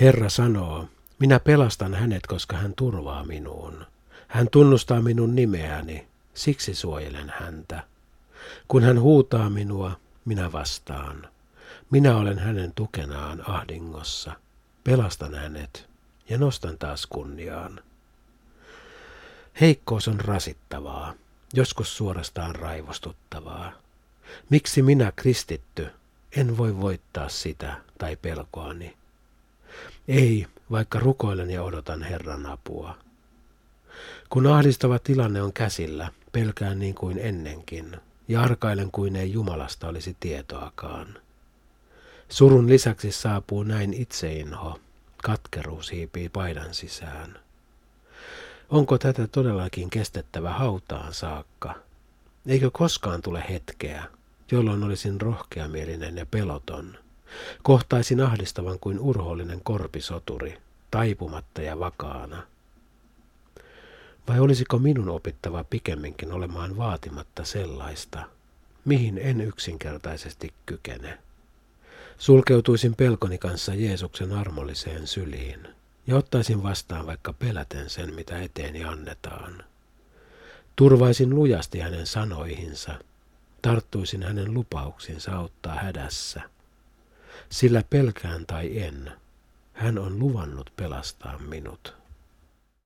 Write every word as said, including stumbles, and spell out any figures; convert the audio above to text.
Herra sanoo, minä pelastan hänet, koska hän turvaa minuun. Hän tunnustaa minun nimeäni, siksi suojelen häntä. Kun hän huutaa minua, minä vastaan. Minä olen hänen tukenaan ahdingossa. Pelastan hänet ja nostan taas kunniaan. Heikkous on rasittavaa, joskus suorastaan raivostuttavaa. Miksi minä, kristitty, en voi voittaa sitä tai pelkoani? Ei, vaikka rukoilen ja odotan Herran apua. Kun ahdistava tilanne on käsillä, pelkään niin kuin ennenkin, ja arkailen kuin ei Jumalasta olisi tietoakaan. Surun lisäksi saapuu näin itseinho, katkeruus hiipii paidan sisään. Onko tätä todellakin kestettävä hautaan saakka? Eikö koskaan tule hetkeä, jolloin olisin rohkeamielinen ja peloton? Kohtaisin ahdistavan kuin urhoollinen korpisoturi, taipumatta ja vakaana. Vai olisiko minun opittava pikemminkin olemaan vaatimatta sellaista, mihin en yksinkertaisesti kykene? Sulkeutuisin pelkoni kanssa Jeesuksen armolliseen syliin ja ottaisin vastaan vaikka peläten sen, mitä eteeni annetaan. Turvaisin lujasti hänen sanoihinsa, tarttuisin hänen lupauksinsa auttaa hädässä. Sillä pelkään tai en, hän on luvannut pelastaa minut.